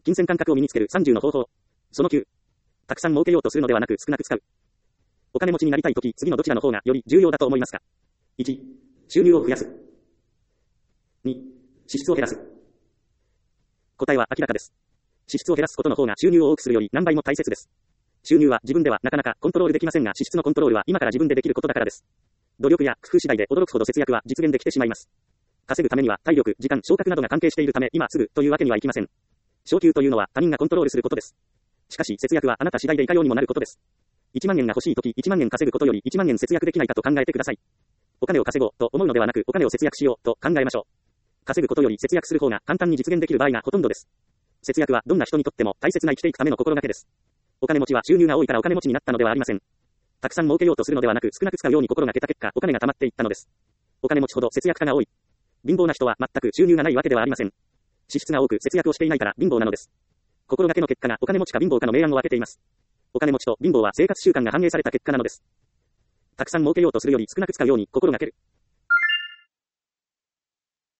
金銭感覚を身につける30の方法。その9。たくさん儲けようとするのではなく少なく使う。お金持ちになりたいとき、次のどちらの方がより重要だと思いますか？ 1. 収入を増やす。2. 支出を減らす。答えは明らかです。支出を減らすことの方が収入を多くするより何倍も大切です。収入は自分ではなかなかコントロールできませんが、支出のコントロールは今から自分でできることだからです。努力や工夫次第で驚くほど節約は実現できてしまいます。稼ぐためには体力、時間、昇格などが関係しているため、今すぐというわけにはいきません。昇給というのは他人がコントロールすることです。しかし節約はあなた次第でいかようにもなることです。1万円が欲しいとき1万円稼ぐことより1万円節約できないかと考えてください。お金を稼ごうと思うのではなく、お金を節約しようと考えましょう。稼ぐことより節約する方が簡単に実現できる場合がほとんどです。節約はどんな人にとっても大切な生きていくための心がけです。お金持ちは収入が多いからお金持ちになったのではありません。たくさん儲けようとするのではなく少なく使うように心がけた結果、お金が貯まっていったのです。お金持ちほど節約家が多い。貧乏な人は全く収入がないわけではありません。支出が多く節約をしていないから貧乏なのです。心がけの結果がお金持ちか貧乏かの明暗を分けています。お金持ちと貧乏は生活習慣が反映された結果なのです。たくさん儲けようとするより少なく使うように心がける。